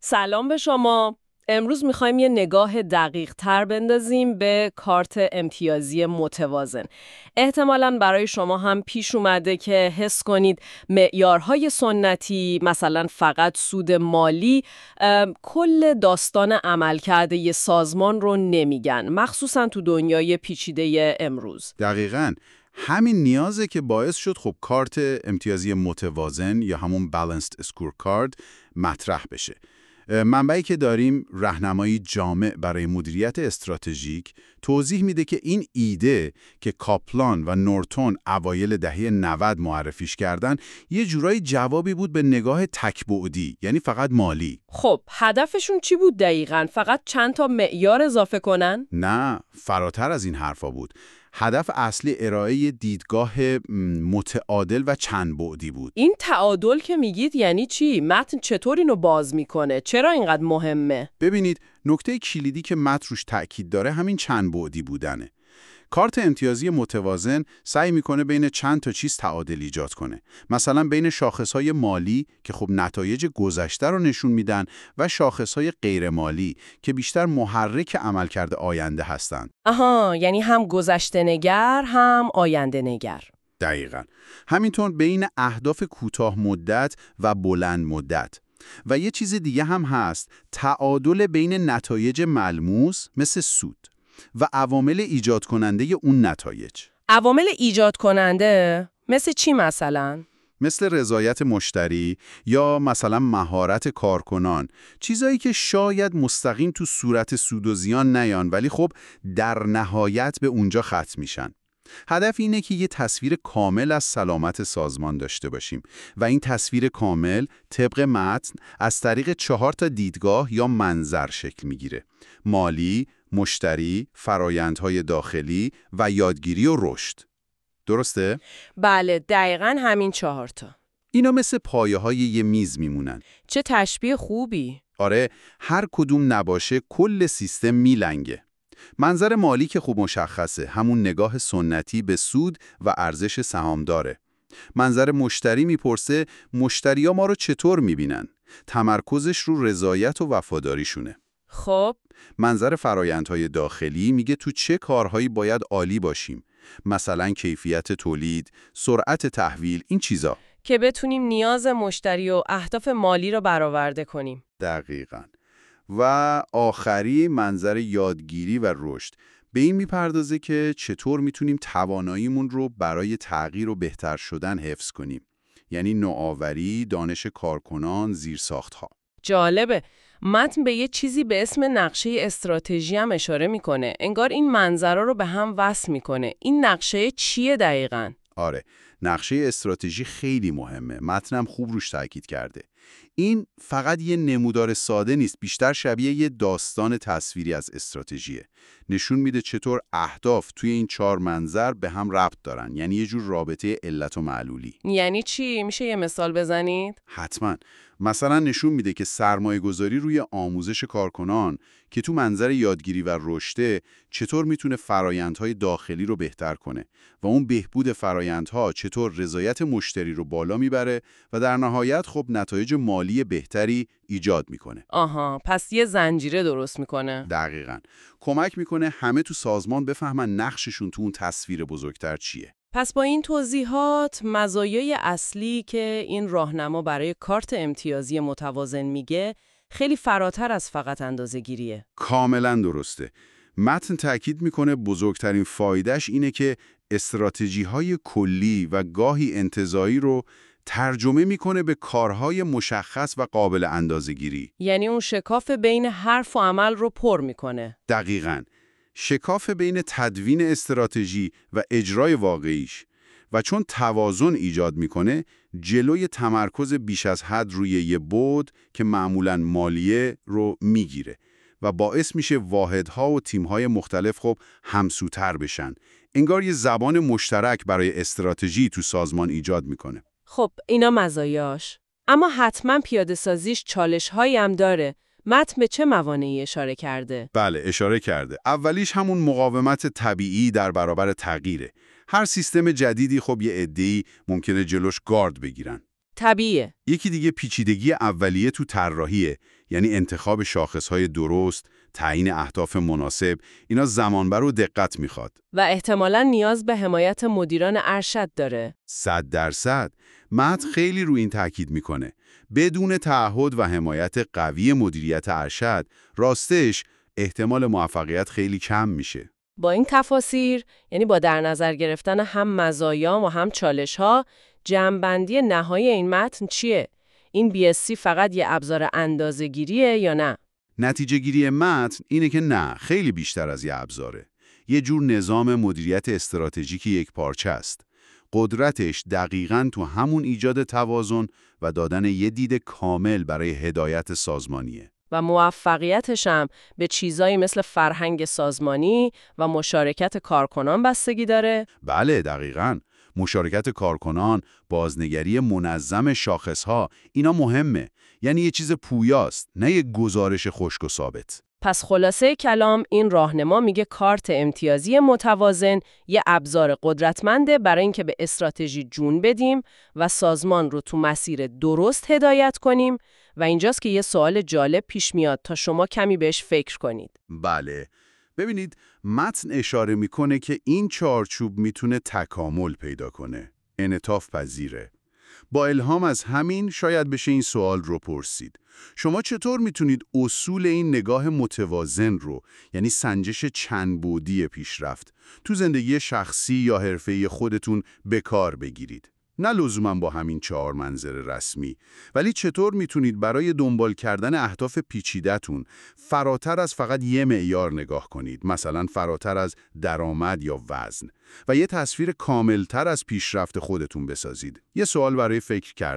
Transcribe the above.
سلام به شما. امروز میخوایم یه نگاه دقیق تر بندازیم به کارت امتیازی متوازن. احتمالاً برای شما هم پیش اومده که حس کنید معیارهای سنتی، مثلا فقط سود مالی، کل داستان عملکرد یه سازمان رو نمیگن، مخصوصاً تو دنیای پیچیده امروز. دقیقاً همین نیازه که باعث شد خب کارت امتیازی متوازن یا همون Balanced Scorecard مطرح بشه. منبعی که داریم راهنمایی جامع برای مدیریت استراتژیک توضیح میده که این ایده که کاپلان و نورتون اوایل دهه 90 معرفیش کردن یه جورایی جوابی بود به نگاه تک‌بعدی، یعنی فقط مالی. خب هدفشون چی بود دقیقاً؟ فقط چند تا معیار اضافه کنن؟ نه، فراتر از این حرفا بود. هدف اصلی ارائه دیدگاه متعادل و چند بعدی بود. این تعادل که میگید یعنی چی؟ متن چطور اینو باز میکنه؟ چرا اینقدر مهمه؟ ببینید، نکته کلیدی که متن روش تأکید داره همین چند بعدی بودنه. کارت امتیازی متوازن سعی میکنه بین چند تا چیز تعادل ایجاد کنه. مثلا بین شاخصهای مالی که خب نتایج گذشته رو نشون میدن و شاخصهای غیر مالی که بیشتر محرک عملکرد آینده هستند. آها، یعنی هم گذشته نگر هم آینده نگر. دقیقاً. همینطور بین اهداف کوتاه مدت و بلند مدت. و یه چیز دیگه هم هست، تعادل بین نتایج ملموس مثل سود و عوامل ایجاد کننده اون نتایج. عوامل ایجاد کننده مثل چی مثلا؟ مثل رضایت مشتری یا مثلا مهارت کارکنان، چیزایی که شاید مستقیم تو صورت سود و زیان نیان ولی خب در نهایت به اونجا ختم میشن. هدف اینه که یه تصویر کامل از سلامت سازمان داشته باشیم و این تصویر کامل طبق متن از طریق 4 تا دیدگاه یا منظر شکل میگیره: مالی، مشتری، فرایندهای داخلی و یادگیری و رشد. درسته؟ بله، دقیقاً همین 4 تا. اینا مثل پایه‌های یه میز میمونن. چه تشبیه خوبی. آره، هر کدوم نباشه کل سیستم میلنگه. منظر مالی که خوب مشخصه، همون نگاه سنتی به سود و ارزش سهامداره. منظر مشتری میپرسه مشتریا ما رو چطور میبینن؟ تمرکزش رو رضایت و وفاداریشونه. خب منظر فرایندهای داخلی میگه تو چه کارهایی باید عالی باشیم، مثلا کیفیت تولید، سرعت تحویل، این چیزا، که بتونیم نیاز مشتری و اهداف مالی رو برآورده کنیم. دقیقاً. و آخری منظر یادگیری و رشد، به این میپردازه که چطور میتونیم تواناییمون رو برای تغییر و بهتر شدن حفظ کنیم. یعنی نوآوری، دانش کارکنان، زیرساخت‌ها. جالبه. متن به یه چیزی به اسم نقشه استراتژی هم اشاره میکنه. انگار این منظرها رو به هم وصل میکنه. این نقشه چیه دقیقاً؟ آره، نقشه استراتژی خیلی مهمه. متنم خوب روش تاکید کرده. این فقط یه نمودار ساده نیست، بیشتر شبیه یه داستان تصویری از استراتژیه. نشون میده چطور اهداف توی این 4 منظر به هم ربط دارن، یعنی یه جور رابطه علت و معلولی. یعنی چی؟ میشه یه مثال بزنید؟ حتما. مثلا نشون میده که سرمایه‌گذاری روی آموزش کارکنان که تو منظر یادگیری و رشد چطور میتونه فرایندهای داخلی رو بهتر کنه و اون بهبود فرایندها چطور رضایت مشتری رو بالا میبره و در نهایت خب نتایج مالی بهتری ایجاد میکنه. آها، پس یه زنجیره درست میکنه. دقیقاً. کمک میکنه همه تو سازمان بفهمن نقششون تو اون تصویر بزرگتر چیه. پس با این توضیحات، مزایای اصلی که این راهنما برای کارت امتیازی متوازن میگه خیلی فراتر از فقط اندازه‌گیریه. کاملا درسته. متن تأکید میکنه بزرگترین فایدهش اینه که استراتژی‌های کلی و گاهی انتزاعی رو ترجمه میکنه به کارهای مشخص و قابل اندازه‌گیری. یعنی اون شکاف بین حرف و عمل رو پر میکنه. دقیقاً. شکاف بین تدوین استراتژی و اجرای واقعیش، و چون توازن ایجاد میکنه جلوی تمرکز بیش از حد روی یه بعد که معمولاً مالیه رو میگیره و باعث میشه واحدها و تیمهای مختلف خب همسوتر بشن. انگار یه زبان مشترک برای استراتژی تو سازمان ایجاد میکنه. خب اینا مزایاش. اما حتما پیاده سازیش چالش هایی هم داره. متن به چه موانعی اشاره کرده؟ بله، اشاره کرده. اولیش همون مقاومت طبیعی در برابر تغییره. هر سیستم جدیدی خب یه عده‌ای ممکنه جلوش گارد بگیرن. طبیعیه. یکی دیگه پیچیدگی اولیه تو طراحیه. یعنی انتخاب شاخصهای درست، تعیین اهداف مناسب، اینا زمانبر و دقت میخواد. و احتمالاً نیاز به حمایت مدیران ارشد داره. 100%. متن خیلی رو این تاکید میکنه. بدون تعهد و حمایت قوی مدیریت ارشد، راستش احتمال موفقیت خیلی کم میشه. با این تفاسیر، یعنی با در نظر گرفتن هم مزایا و هم چالش‌ها، جمع‌بندی نهایی این متن چیه؟ این BSc فقط یه ابزار اندازه‌گیریه یا نه؟ نتیجه گیری متن اینه که نه، خیلی بیشتر از یه ابزاره. یه جور نظام مدیریت استراتژیکی یک پارچه است. قدرتش دقیقاً تو همون ایجاد توازن و دادن یه دید کامل برای هدایت سازمانیه. و موفقیتش هم به چیزایی مثل فرهنگ سازمانی و مشارکت کارکنان بستگی داره؟ بله، دقیقاً. مشارکت کارکنان، بازنگری منظم شاخصها، اینا مهمه. یعنی یه چیز پویاست، نه یه گزارش خشک و ثابت. پس خلاصه کلام، این راهنما میگه کارت امتیازی متوازن یه ابزار قدرتمنده برای اینکه به استراتژی جون بدیم و سازمان رو تو مسیر درست هدایت کنیم. و اینجاست که یه سوال جالب پیش میاد تا شما کمی بهش فکر کنید. بله. ببینید، متن اشاره میکنه که این چارچوب میتونه تکامل پیدا کنه. انعطاف پذیره. با الهام از همین شاید بشه این سوال رو پرسید. شما چطور میتونید اصول این نگاه متوازن رو، یعنی سنجش چند بعدی پیشرفت، تو زندگی شخصی یا حرفه‌ای خودتون به کار بگیرید؟ نه لزوما با همین 4 منظر رسمی، ولی چطور میتونید برای دنبال کردن اهداف پیچیده‌تون فراتر از فقط یه معیار نگاه کنید، مثلا فراتر از درآمد یا وزن، و یه تصویر کاملتر از پیشرفت خودتون بسازید. یه سوال برای فکر کردن.